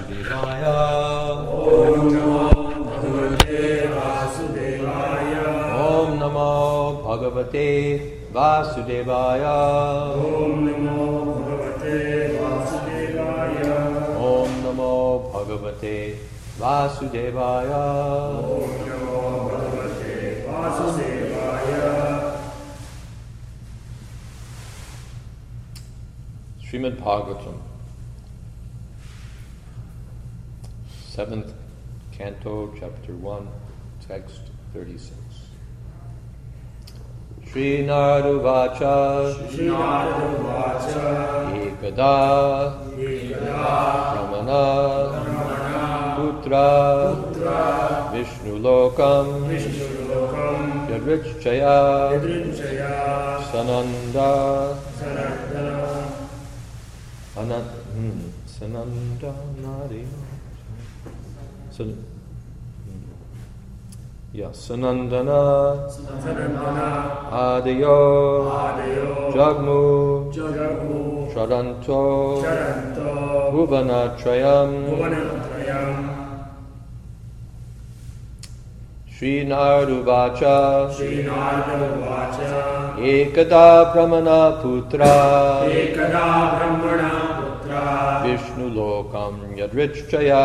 Vasudevaya. Om Namo Bhagavate Vasudevaya. Om Namo Bhagavate Vasudevaya. Om Namo Bhagavate Vasudevaya. Om Namo Bhagavate Vasudevaya. Om Namo Bhagavate Vasudevaya. Srimad Bhagavatam, 7th Canto, Chapter 1, Text 36. Shri Naruvacha Ekada Ramana Putra Vishnu Lokam Yadrichaya Sananda Sananda Nadi Sanandana Adiyo Jagmu Charanto Bhuvanatrayam Shri Naruvacha Ekada Brahmana Putra Vishnu Lokam Yadrichaya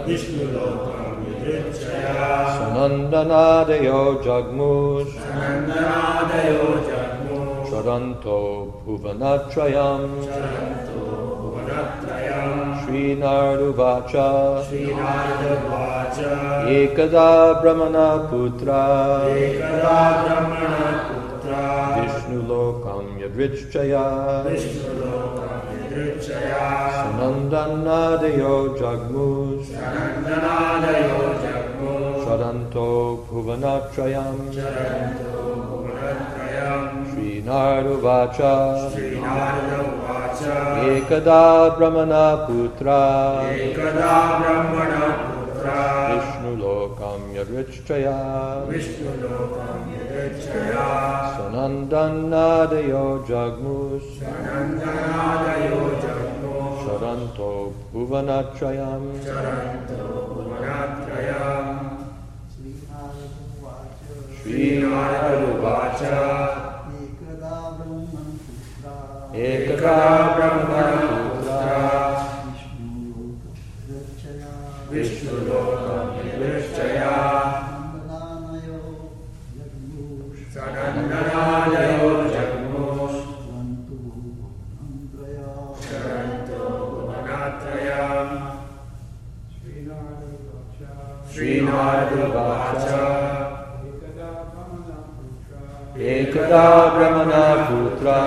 Sanandanadeyo Jagmush Charanto Bhuvanatrayam Shri Naruvacha Ekada Brahmana Putra Vishnu Lokam Yadrichaya Sanandanadeyo Jagmush Charanto Bhuvanatrayam Shri Naruvacha Ekada Brahmana Putra Vishnu Lokam Yadrichaya Sanandanadeyo Jagmush Charanto Bhuvanatrayam Shri Naruvacha Ekada Brahmana Putra Vishnu Lokam Yadrichaya Sanandanadeyo Jagmush Charanto Bhuvanatrayam Shri Naruvacha Ekada Brahmana Putra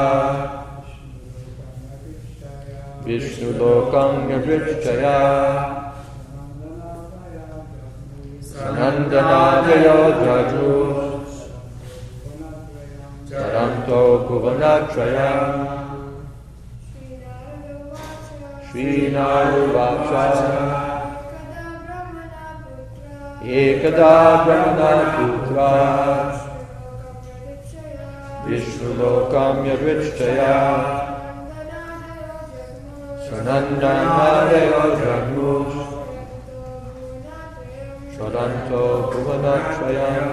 Vishnu Lokam Yadrichaya Sanandanadeyo Jagmush Charanto Bhuvanatrayam Shri Naruvacha Ekada Brahmana Putra Vishnu Lokam Yadrichaya Sanandanadeyo Jagmush Charanto Bhuvanatrayam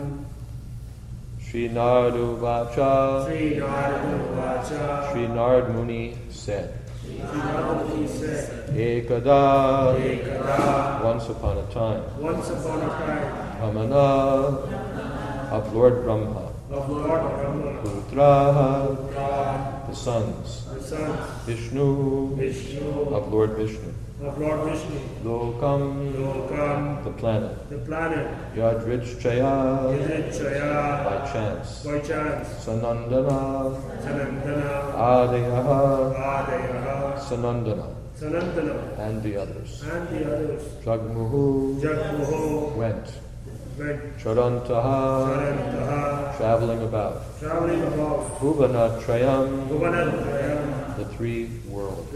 Shri Naruvacha Shri Narad Muni said, Ekada, once upon a time, Brahmana, of Lord Brahma, Putra, the sons, Vishnu, of Lord Vishnu, Lokam, the planet, Yadrichaya, by chance, Sanandana, Adiyaha, Sanandana, and the others. Jagmuhu went. Charantaha, traveling about. Bhuvanatrayam, the three worlds.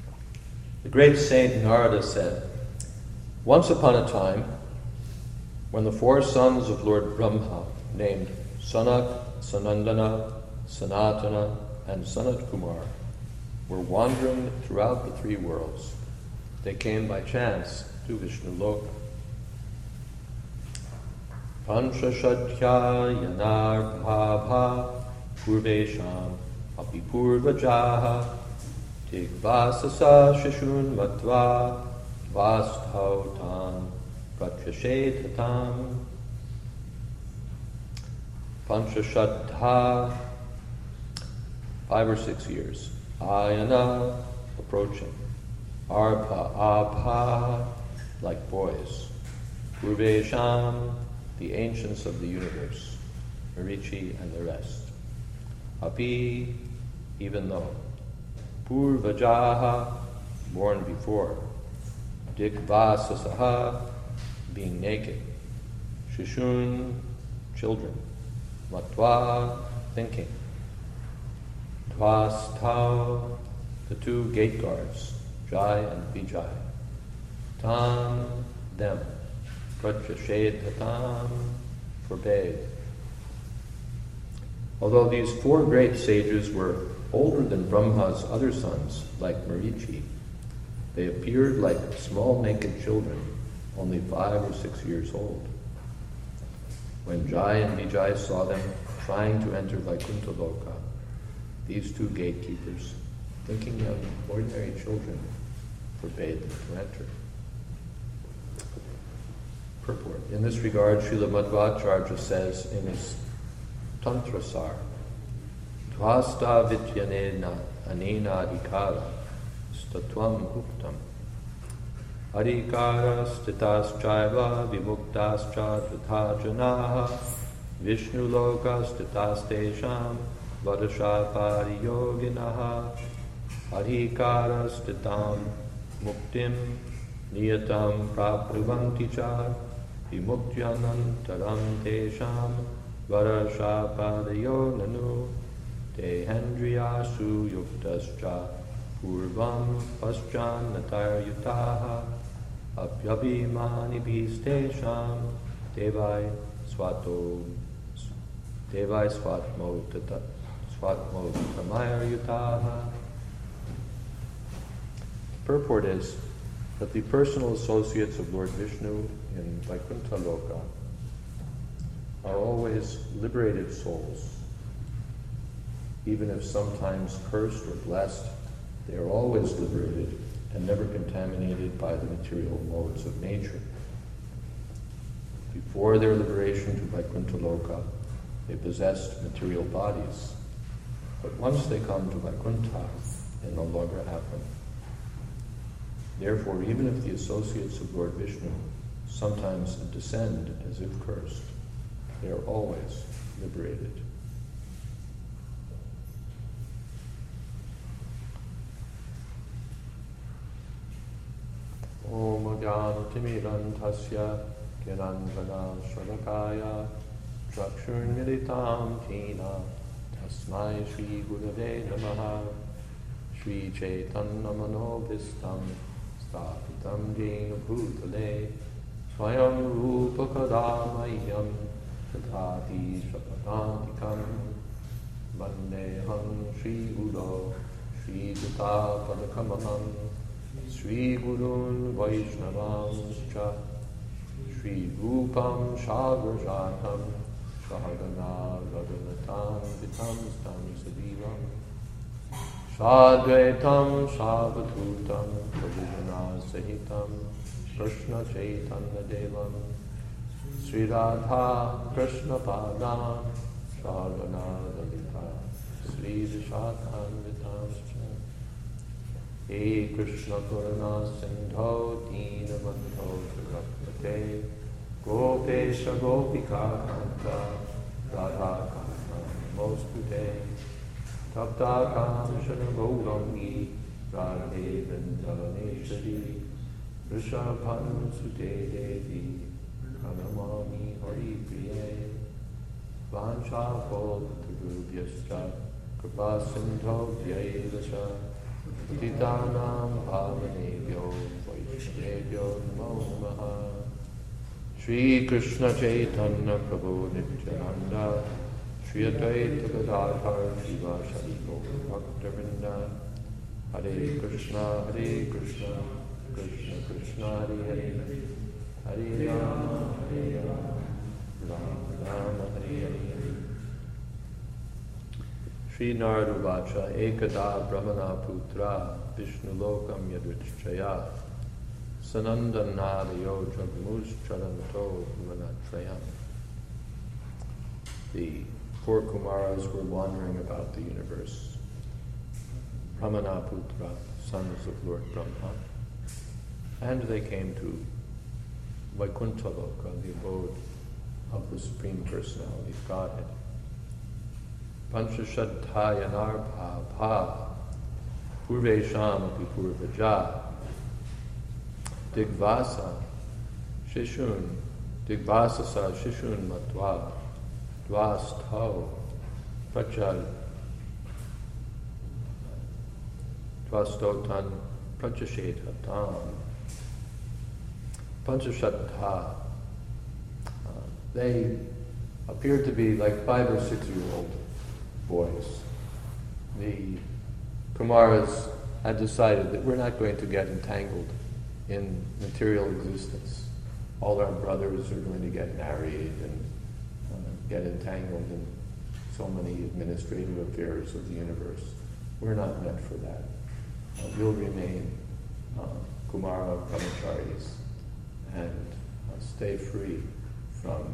The great saint Narada said, once upon a time, When the four sons of Lord Brahma, named Sanak, Sanandana, Sanatana, and Sanat Kumar, were wandering throughout the three worlds, they came by chance to Vishnu Loka. Panchashadhya yanar bhava purvesham api purvajaha tigvasasa shishun matva vasthautam pratyashetatam. Panchashadha, 5 or 6 years. Ayana, approaching. Arpa, abha, like boys. Purvesham, the ancients of the universe. Marichi and the rest. Api, even though. Purvajaha, born before. Dikvasasaha, being naked. Shishun, children. Matva, thinking. Tvastau, the two gate guards, Jai and Vijay. Tam, them. Pratyashetatam, forbade. Although these four great sages were older than Brahma's other sons, like Marichi, they appeared like small naked children, only 5 or 6 years old. When Jai and Vijay saw them trying to enter Vaikuntha Loka, these two gatekeepers, thinking them ordinary children, forbade them to enter. Purport. In this regard, Srila Madhvacharya says in his Tantrasar, Dhvasta vityanena anena adhikara statvam uktam adhikara stitas chaiva vimuktas chadvatha janaha Vishnu lokas stitas tesham vadashapari yoginaha adhikara stitam muktim niyatam prapruvanti cha vimukyanantaram tesham varashapadayo nanu tehendriyasu yuktascha purvam paschan nataryutaha apyabhimani bhistesham devai swatmo tamayayutaha. Purport is that the personal associates of Lord Vishnu in Vaikuntha Loka are always liberated souls. Even if sometimes cursed or blessed, they are always liberated and never contaminated by the material modes of nature. Before their liberation to Vaikuntha Loka, they possessed material bodies. But once they come to Vaikuntha, they no longer have them. Therefore, even if the associates of Lord Vishnu sometimes descend as if cursed, they are always liberated. Om Jnanatimirantasya Kiranjana Shalakaya Chakshurmilitam Tina Tasmai Shri Gurave Namaha Shri Chaitanya Manobhistam Sthapitam Jena Bhutale Swayam Rupa Kadamayyam Tadhati Shapadantikam Vandeham Shri Guru Shri Jata Padakamanam Shri Gurun Vaishnavamscha Shri Rupam Shagrajatam Shahagana Raghunatam Vitam Stam Sadivam Shadvetam Shavatutam Prabhuvana Sahitam Krishna Chaitanya Devam Sri Radha Krishna Padam Shravana Dalita Sri Vishakam Vitam He Krishna Purana Sindho Dina Bandho Rakmate Gopesha Gopika Kanta Radha Kanta Mostute Tapta Kamshana Gaurangi Radhe Vrindavaneshwari Rishabhan Sute Devi Pranamami Hari Priye Vancha Pol Kripa Sindho Vyayevasha Titanam Bhavanebhyo Vaishnavebhyo Namo Namaha Shri Krishna Chaitanya Prabhu Nityananda Shri Advaita Gadadhar Shivasari Bhaktivinoda Hare Krishna Krishna Krishna Hare Hare Hare Rama Rama Rama Hare Hare. Shri Narada Vacha Ekada Brahmana Putra Vishnu Lokam Yadvichaya Sanandanadayo Jagmus Charanto Manatrayam. The four Kumaras were wandering about the universe. Brahmana Putra, sons of Lord Brahma. And they came to Vaikuntha Loka, the abode of the Supreme Personality of Godhead. Panchashadhaya Narpa Pa Purvesham Api Purvaja Digvasa Shishun Digvasasa Shishun Matva Dvastau Prachal Dvastotan Prachashetatam Panchashattha. They appeared to be like 5 or 6 year old boys. The Kumaras had decided that we're not going to get entangled in material existence. All our brothers are going to get married and get entangled in so many administrative affairs of the universe. We're not meant for that. We'll remain Kumara brahmacharis and stay free from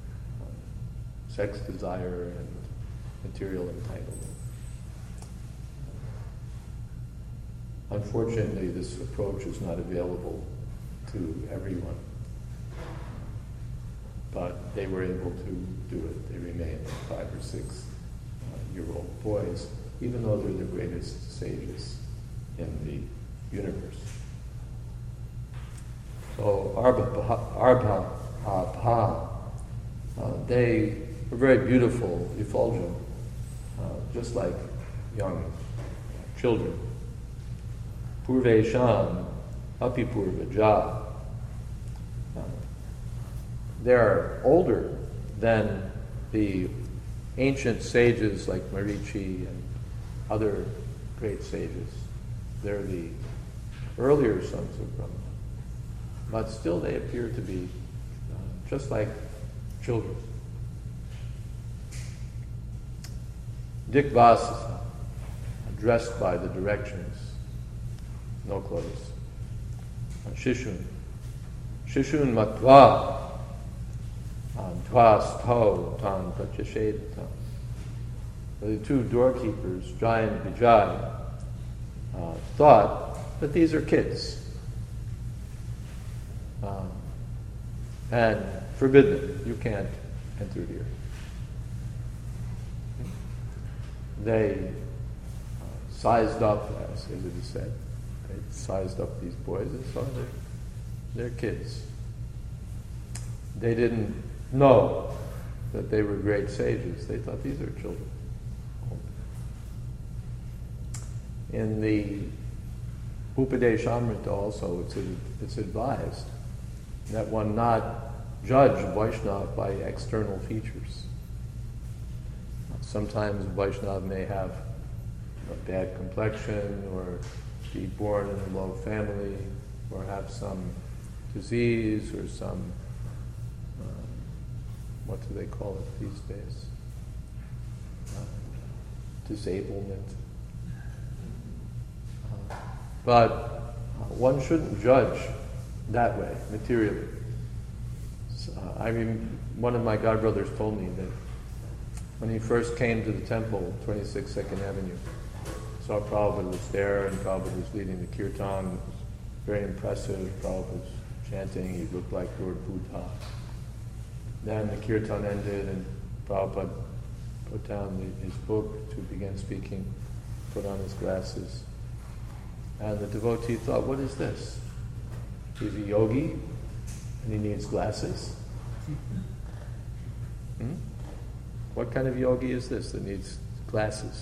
sex desire and material entanglement. Unfortunately, this approach is not available to everyone, but they were able to do it. They remained 5 or 6 year old boys, even though they're the greatest sages in the universe. So Arbha they were very beautiful, effulgent, just like young children. Purvesham Api Purvaja. They're older than the ancient sages like Marichi and other great sages. They're the earlier sons of Brahma. But still they appear to be just like children. Dikvasasa, dressed by the directions, no clothes. Shishun matva, dvastho tan prachashedatam. The 2 doorkeepers, Jai and Vijay, thought that these are kids and forbid them. You can't enter here. They sized up, as it is said. They sized up these boys and saw they're kids. They didn't know that they were great sages. They thought these are children. In the Upadeshamrita also, it's advised that one not judge Vaishnava by external features. Sometimes Vaishnava may have a bad complexion, or be born in a low family, or have some disease, or some, what do they call it these days? Disablement. But one shouldn't judge that way, materially. I mean, one of my godbrothers told me that when he first came to the temple, 26 2nd Avenue, saw Prabhupada was there, and Prabhupada was leading the kirtan. It was very impressive. Prabhupada was chanting. He looked like Lord Buddha. Then the kirtan ended, and Prabhupada put down his book to begin speaking, put on his glasses. And the devotee thought, what is this? He's a yogi, and he needs glasses? What kind of yogi is this that needs glasses?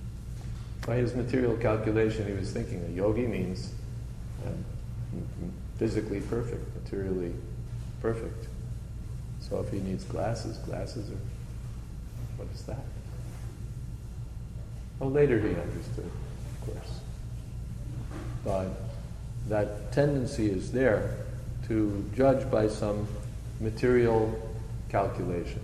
By his material calculation, he was thinking a yogi means physically perfect, materially perfect. So if he needs glasses are, what is that? Oh, later he understood, of course. But that tendency is there to judge by some material calculation.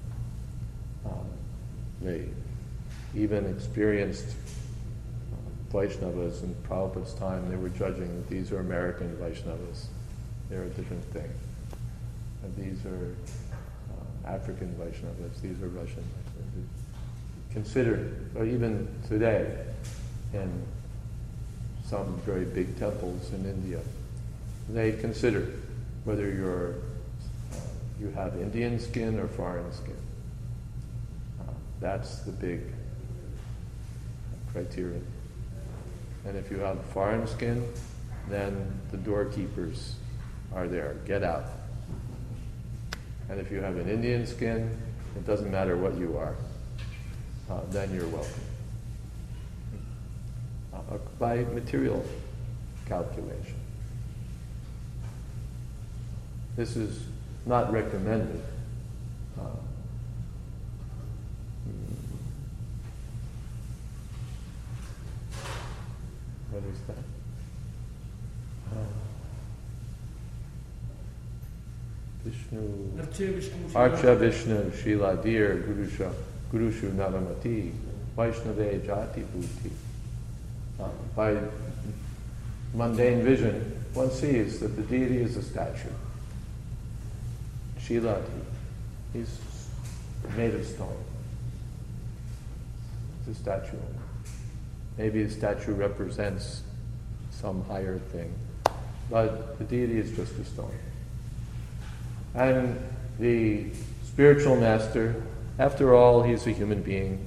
They even experienced Vaishnavas in Prabhupada's time. They were judging that these are American Vaishnavas. They're a different thing. And these are African Vaishnavas. These are Russian Vaishnavas. Considered, or even today, in some very big temples in India, they consider whether you have Indian skin or foreign skin. That's the big criterion. And if you have foreign skin, then the doorkeepers are there. Get out. And if you have an Indian skin, it doesn't matter what you are. Then you're welcome. By material calculation. This is not recommended. What is that? Vishnu. Archa Vishnu Shila Dir Gurushu Naramati Vaishnave Jati Bhuti. By mundane vision, one sees that the deity is a statue. Shilati. He's made of stone. It's a statue. Maybe the statue represents some higher thing, but the deity is just a stone. And the spiritual master, after all, he's a human being.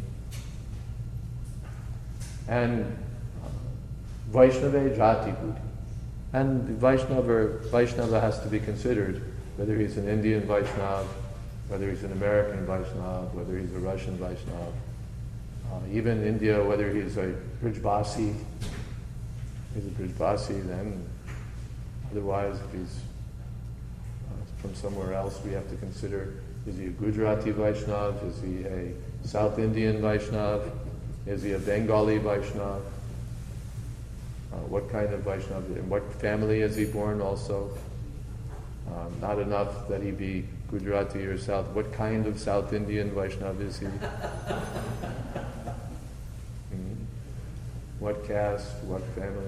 And Vaishnava Jati Bhuti. And the Vaishnava has to be considered, whether he's an Indian Vaishnava, whether he's an American Vaishnava, whether he's a Russian Vaishnava. Even in India, whether he's a Brijbasi, then otherwise if he's from somewhere else, we have to consider, is he a Gujarati Vaishnava, is he a South Indian Vaishnava, is he a Bengali Vaishnava, what kind of Vaishnava, in what family is he born also? Not enough that he be Gujarati or South, what kind of South Indian Vaishnava is he? What caste, what family?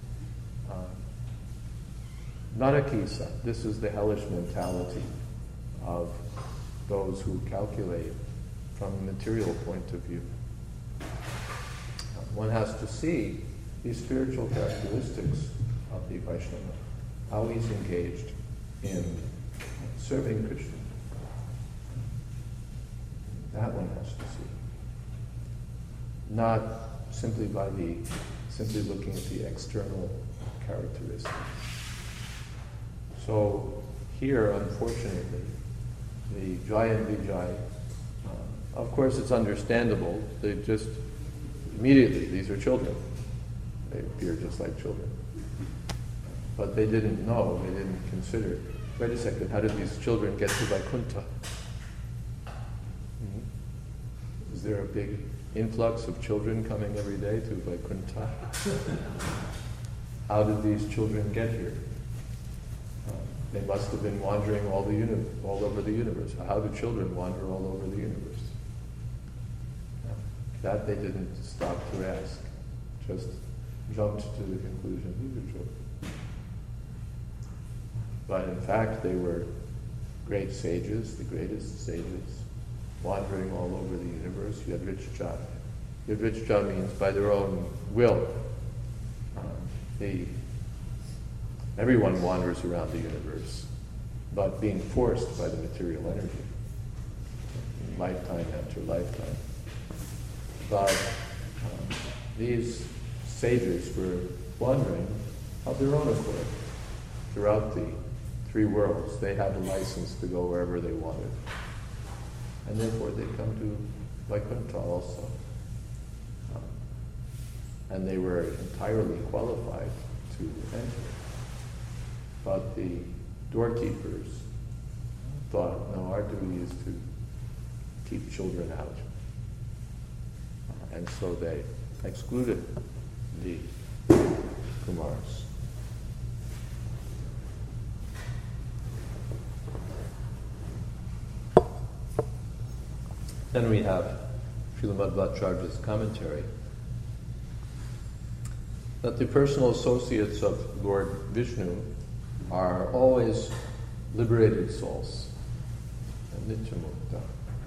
Nanakisa, this is the hellish mentality of those who calculate from a material point of view. One has to see these spiritual characteristics of the Vaishnava, how he's engaged in serving Krishna. That one has to see. Not simply looking at the external characteristics. So here, unfortunately, the Jai and Vijay, of course it's understandable, they just immediately, these are children. They appear just like children. But they didn't know, they didn't consider, wait a second, how did these children get to Vaikuntha? Is there a big influx of children coming every day to Vaikuntha? How did these children get here? They must have been wandering all over the universe. How do children wander all over the universe? That they didn't stop to ask, just jumped to the conclusion, these are children. But in fact, they were great sages, the greatest sages, wandering all over the universe. Yadrichja. Yadrichja means by their own will. Everyone wanders around the universe, but being forced by the material energy, lifetime after lifetime. But these sages were wandering of their own accord throughout the three worlds. They had a license to go wherever they wanted. And therefore they come to Vaikuntha also. And they were entirely qualified to enter. But the doorkeepers thought, no, our duty is to keep children out. And so they excluded the Kumars. Then we have Srila Madhvacharya's commentary that the personal associates of Lord Vishnu are always liberated souls, Nityamukta.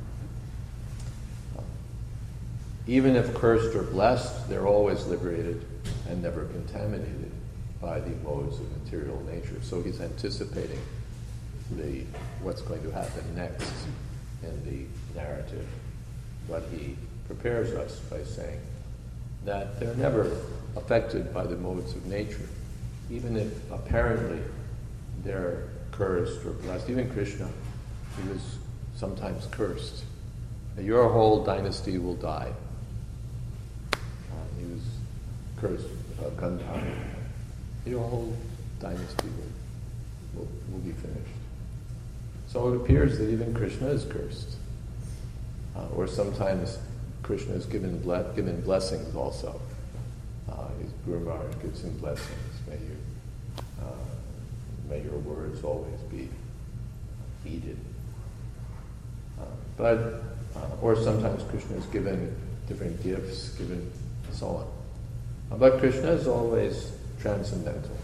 Even if cursed or blessed, they're always liberated and never contaminated by the modes of material nature. So he's anticipating what's going to happen next in the narrative. But he prepares us by saying that they're never affected by the modes of nature, even if apparently they're cursed or blessed. Even Krishna, he was sometimes cursed. Your whole dynasty will die. He was cursed, Gandhara. Your whole dynasty will be finished. So it appears that even Krishna is cursed. Or sometimes Krishna is given blessings also. His Guru Maharaj gives him blessings. May your words always be heeded. Or sometimes Krishna is given different gifts, so on. But Krishna is always transcendental.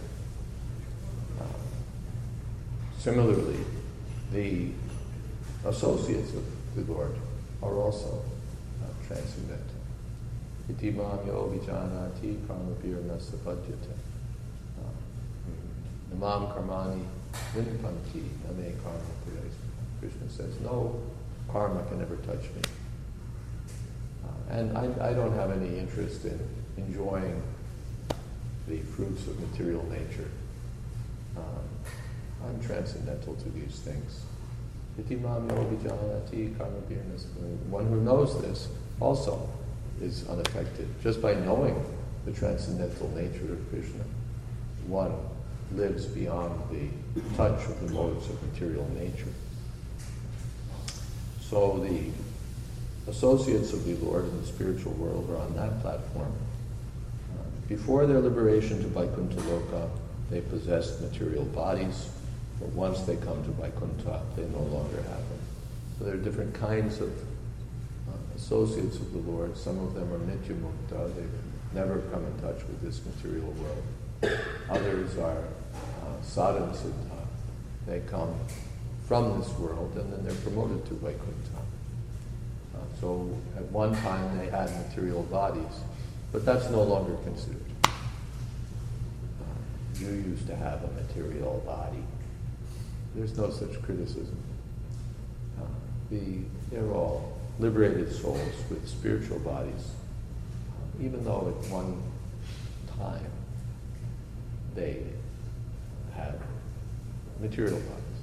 Similarly, the associates of the Lord are also transcendental. Iti mam yo vijanati karmabhir nasapadyate. Namam karmani vinpanti name karma purayas. Krishna says, no karma can ever touch me. And I don't have any interest in enjoying the fruits of material nature. I'm transcendental to these things. One who knows this also is unaffected. Just by knowing the transcendental nature of Krishna, one lives beyond the touch of the modes of material nature. So the associates of the Lord in the spiritual world are on that platform. Before their liberation to Vaikuntha Loka, they possessed material bodies, but once they come to Vaikuntha, they no longer have them. So there are different kinds of associates of the Lord. Some of them are Nityamukta, they've never come in touch with this material world. Others are Sadhan Siddha, they come from this world and then they're promoted to Vaikuntha. So at one time they had material bodies, but that's no longer considered. You used to have a material body. There's no such criticism. They're all liberated souls with spiritual bodies, even though at one time they had material bodies.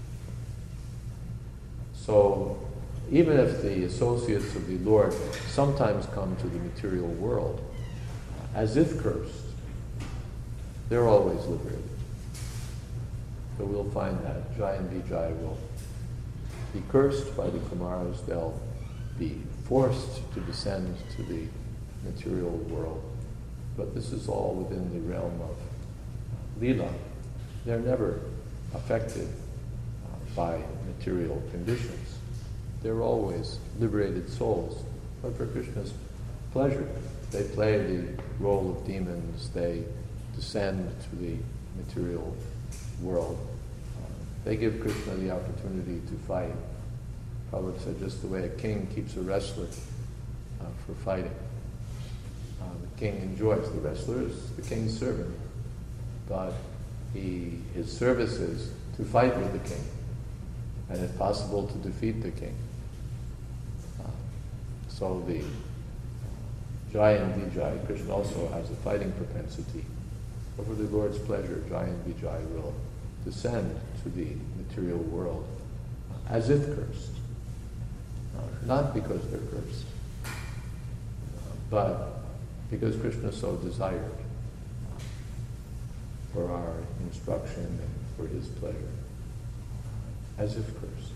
So even if the associates of the Lord sometimes come to the material world as if cursed, they're always liberated. So we'll find that Jai and Vijay will be cursed by the Kumaras. They'll be forced to descend to the material world. But this is all within the realm of Leela. They're never affected by material conditions. They're always liberated souls. But for Krishna's pleasure, they play the role of demons. They descend to the material world. They give Krishna the opportunity to fight. Prabhupada said, just the way a king keeps a wrestler for fighting. The king enjoys the wrestler as the king's servant, but his service is to fight with the king, and if possible to defeat the king. So the Jai and Vijay, Krishna also has a fighting propensity. Over the Lord's pleasure, Jai and Vijay will descend to the material world as if cursed. Not because they're cursed, but because Krishna so desired. for our instruction and for his pleasure, as if cursed.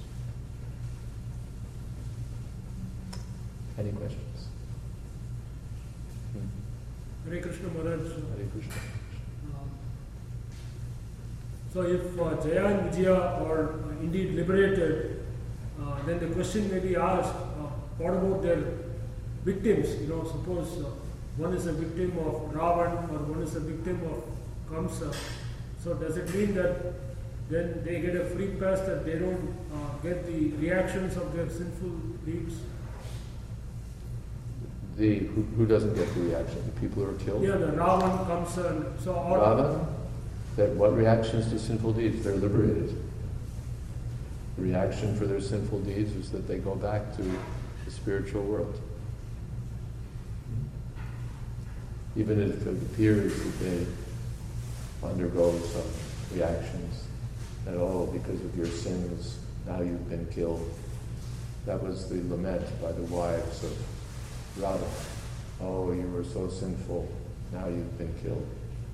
Any questions? Hare Krishna Maharaj. Hare Krishna. So if Jaya and Vijaya are indeed liberated, then the question may be asked, what about their victims? Suppose one is a victim of Ravan or one is a victim of Kamsa. So does it mean that then they get a free pass, that they don't get the reactions of their sinful deeds? Who doesn't get the reaction? The people who are killed? Yeah, the Ravan, Kamsa, and so on. Ravan? That what reactions to sinful deeds? They're liberated. The reaction for their sinful deeds is that they go back to the spiritual world. Even if it appears that they undergo some reactions at all because of your sins, now you've been killed. That was the lament by the wives of Radha. Oh, you were so sinful, now you've been killed.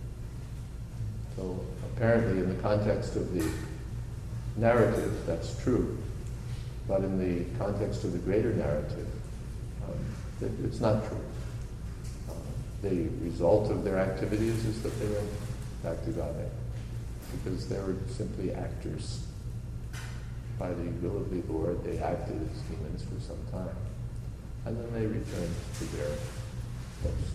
So apparently in the context of the narrative, that's true. But in the context of the greater narrative, it's not true. The result of their activities is that they went back to Godhead, because they were simply actors. By the will of the Lord, they acted as demons for some time. And then they returned to their posts.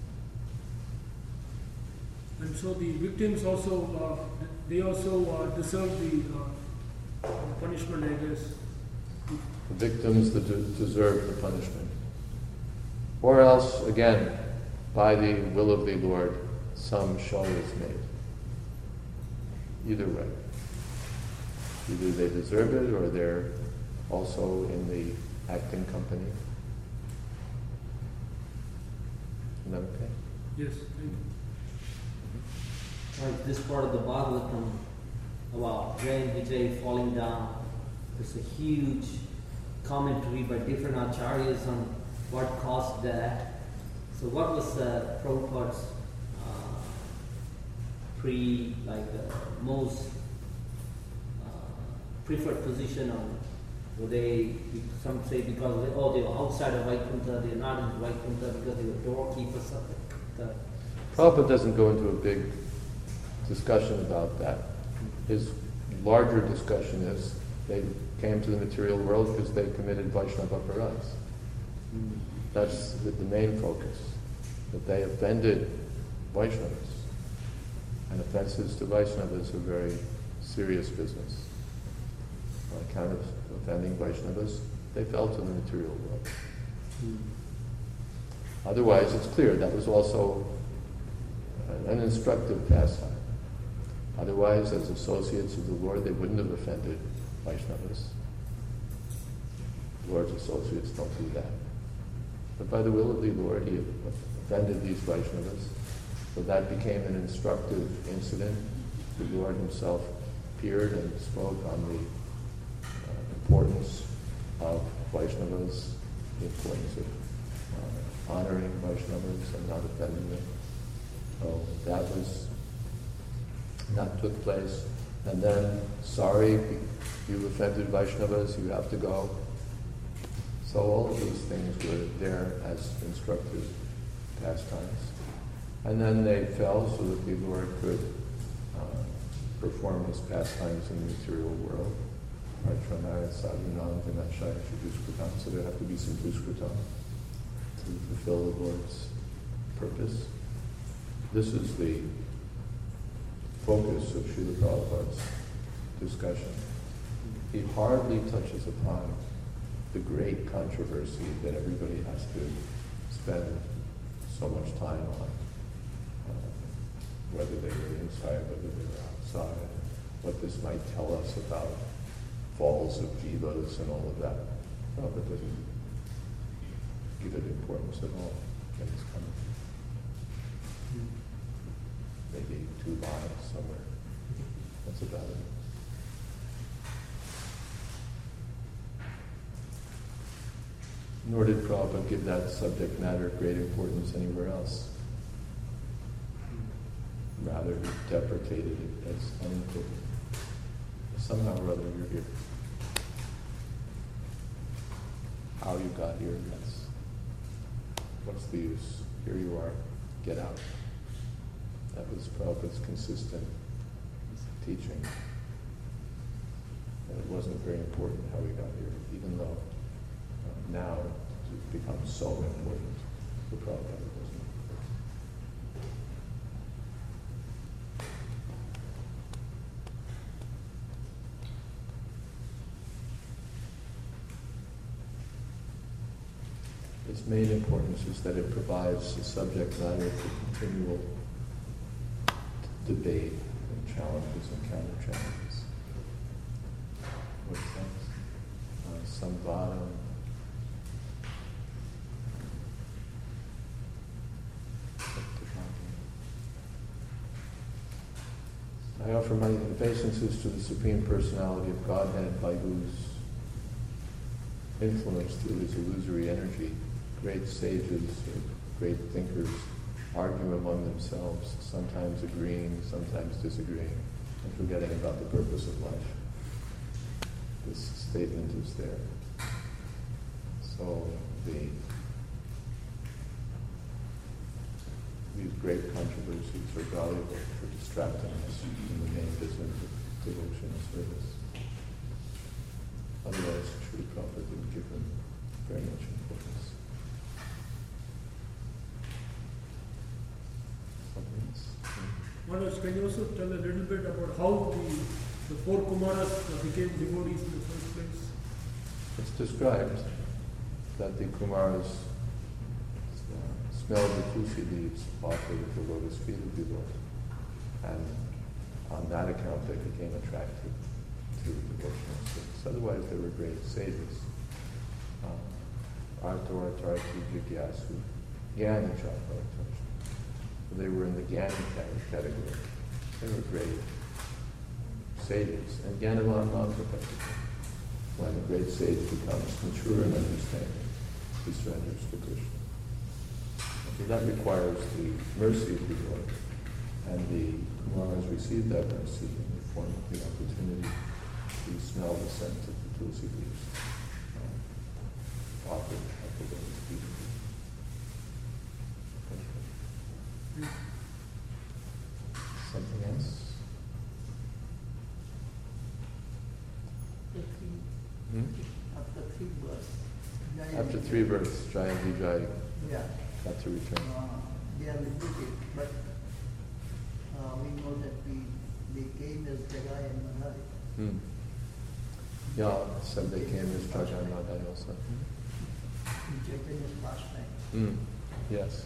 And so the victims also, they also deserve the punishment, I guess. The victims that deserve the punishment. Or else, again, by the will of the Lord, some show is made. Either way. Either they deserve it or they're also in the acting company. Isn't that okay? Yes, thank you. Like this part of the Bhagavatam about Jaya and Vijay falling down, there's a huge commentary by different acharyas on what caused that. So what was Prabhupada's most preferred position on? Were they, some say because they were outside of Vaikuntha, they're not in Vaikuntha because they were doorkeepers of the... Prabhupada doesn't go into a big discussion about that. His larger discussion is they came to the material world because they committed Vaishnava aparadhas. That's the main focus, that they offended Vaishnavas. And offenses to Vaishnavas are very serious business. On account of offending Vaishnavas, they fell to the material world. Otherwise, it's clear that was also an instructive pastime. Otherwise, as associates of the Lord, they wouldn't have offended Vaishnavas. The Lord's associates don't do that. But by the will of the Lord, he offended these Vaishnavas. So that became an instructive incident. The Lord himself appeared and spoke on the importance of Vaishnavas, the importance of honoring Vaishnavas and not offending them. So that took place. And then, sorry, you offended Vaishnavas, you have to go. So all of these things were there as instructive pastimes. And then they fell so that the Lord could perform his pastimes in the material world. So there have to be some duskritam to fulfill the Lord's purpose. This is the focus of Srila Prabhupada's discussion. He hardly touches upon the great controversy that everybody has to spend so much time on. Whether they were inside, whether they were outside, what this might tell us about falls of jivas and all of that. Prabhupada doesn't give it importance at all in his commentary. Maybe 2 lines somewhere. That's about it. Nor did Prabhupada give that subject matter great importance anywhere else. rather deprecated it as unimportant. Somehow or other you're here. How you got here, what's the use? Here you are, get out. That was Prabhupada's consistent teaching. And it wasn't very important how we got here, even though now it's become so important for Prabhupada. It wasn't. Its main importance is that it provides a subject matter for continual debate and challenges and counter-challenges. What's next? Samvada. I offer my obeisances to the Supreme Personality of Godhead, by whose influence through his illusory energy, great sages or great thinkers argue among themselves, sometimes agreeing, sometimes disagreeing, and forgetting about the purpose of life. This statement is there. So these great controversies are valuable for distracting us from the main business of devotional service. Otherwise, Srila Prabhupada didn't give them very much importance. Something else? Maharaj, can you also tell a little bit about how the four Kumaras became devotees in the first place? It's described that the Kumaras smelled the tulsi leaves offered at the lotus feet of the Lord, and on that account they became attracted to devotional service. Otherwise they were great sages. Arto Artarati Jigyasu, Gyani Chaparatash. They were in the Gyani category. They were great sages. And Gyanavan Mantrapati. When a great sage becomes mature in understanding, he surrenders to Krishna. So that requires the mercy of the Lord. And the Kumaras received that mercy in the form of the opportunity to smell the scent of the tulsi leaves offered at the Lord's feet. Something else? After 3 births. After 3 births, Jai and Vijay Yeah. had to return. They are liberated, but we know that they came as Jagai and Madhari. Yeah, said they came as Jagai and Madhai also. In Chaitanya's pastime. Yes.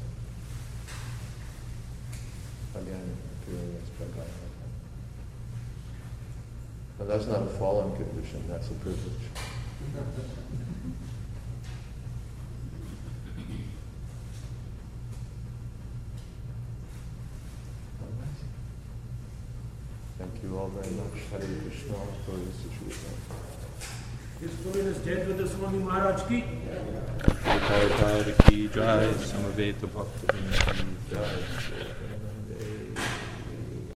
Again, appearing as Jagai and Madhai. But that's not a fallen condition, that's a privilege. Thank you all very much. Hare Krishna, glory to Shri His Holiness Jayadvaita Swami Maharaj ki. Jai Ki Jai, Samaveta Bhakta Ki Jai.